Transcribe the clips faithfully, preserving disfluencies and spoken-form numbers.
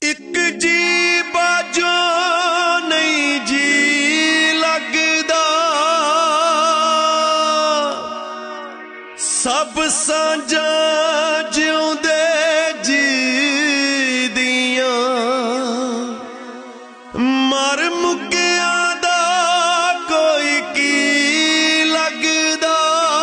एक जी बाजो नहीं जी लगदा, सब सांझा जिउंदे जी दियां, मर मुक्किया दा कोई की लगदा।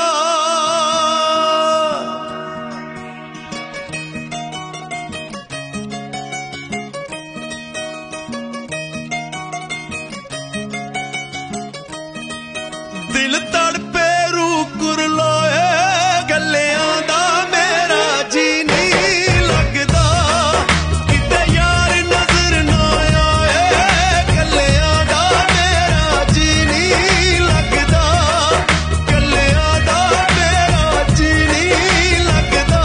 दिल तड़पे रूह कुरलाए गल्लियां दा मेरा जी नहीं लगदा, किते यार नजर ना आए गल्लियां दा मेरा जी नहीं लगदा, गल्लियां दा मेरा जी नहीं लगदा।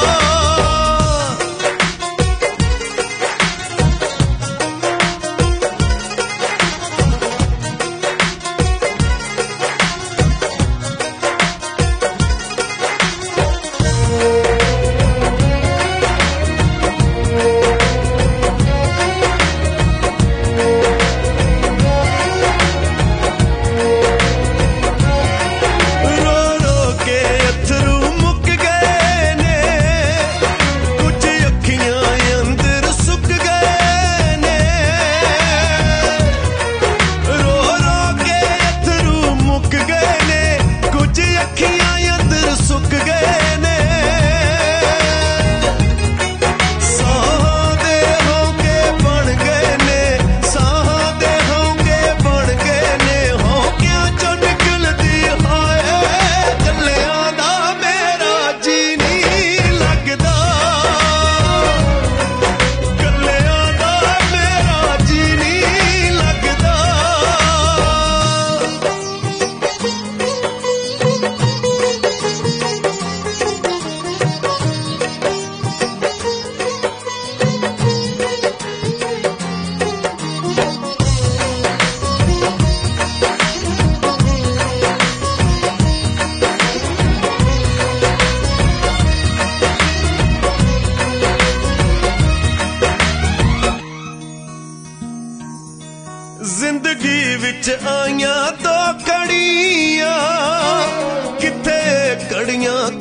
जिंदगी विच आइयां दो कड़ियां, किथे कड़ियां